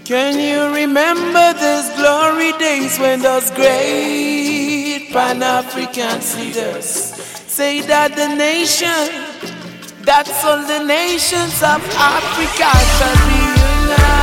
Can you remember those glory days when those great Pan-African leaders say that the nation, that's all the nations of Africa shall be united?